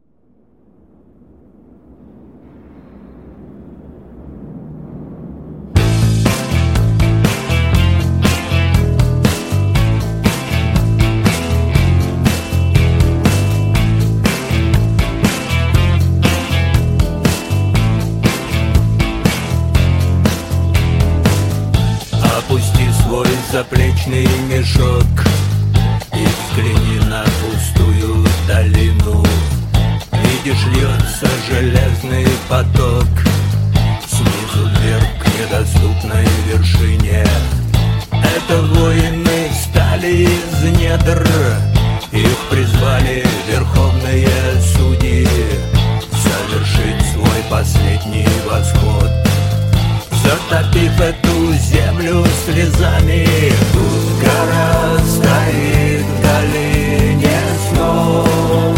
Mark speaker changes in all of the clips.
Speaker 1: Опусти свой заплечный мешок и взгляни на пустую долину. Видишь, льется железный поток снизу вверх к недоступной вершине. Это воины встали из недр, их призвали верховные судьи совершить свой последний восход, затопив эту землю слезами. Тут гора стоит в долине снов,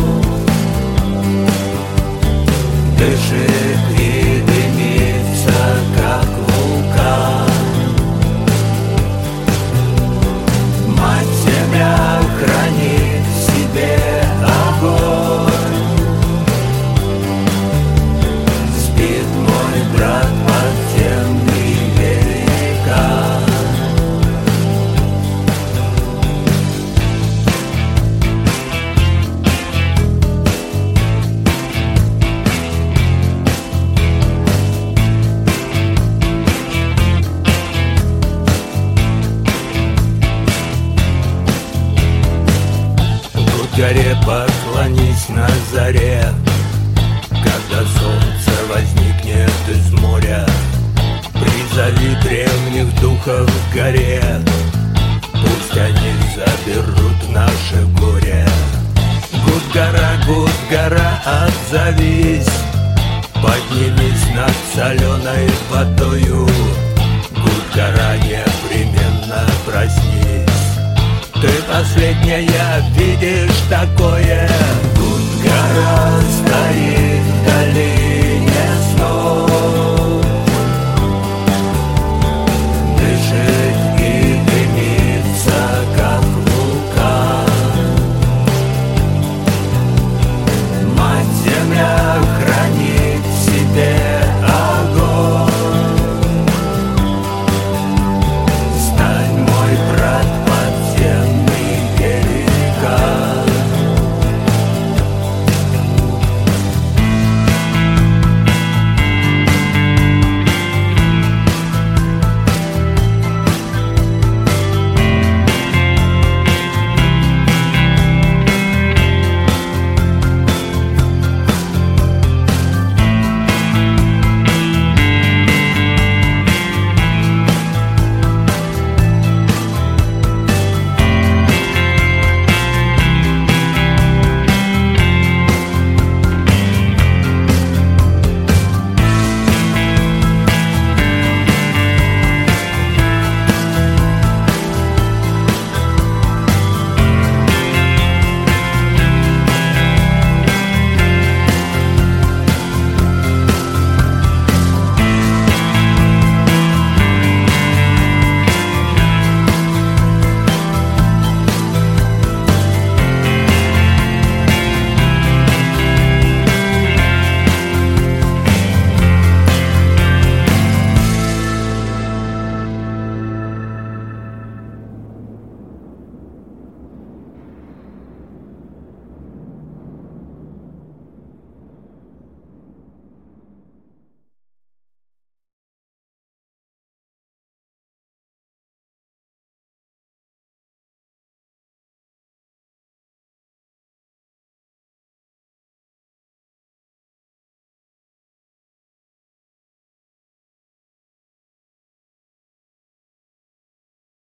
Speaker 1: дышит и дымится, как вулкан. Мать-Земля хранит в себе огонь. Спит мой брат подземный великан. К горе поклонись на заре, когда солнце возникнет из моря. Призови древних духов к горе, пусть они заберут наше горе. Гуд, гора, отзовись, поднимись над соленой водою. Гуд, гора, непременно проснись, ты последняя видишь такое. Гуд, гора,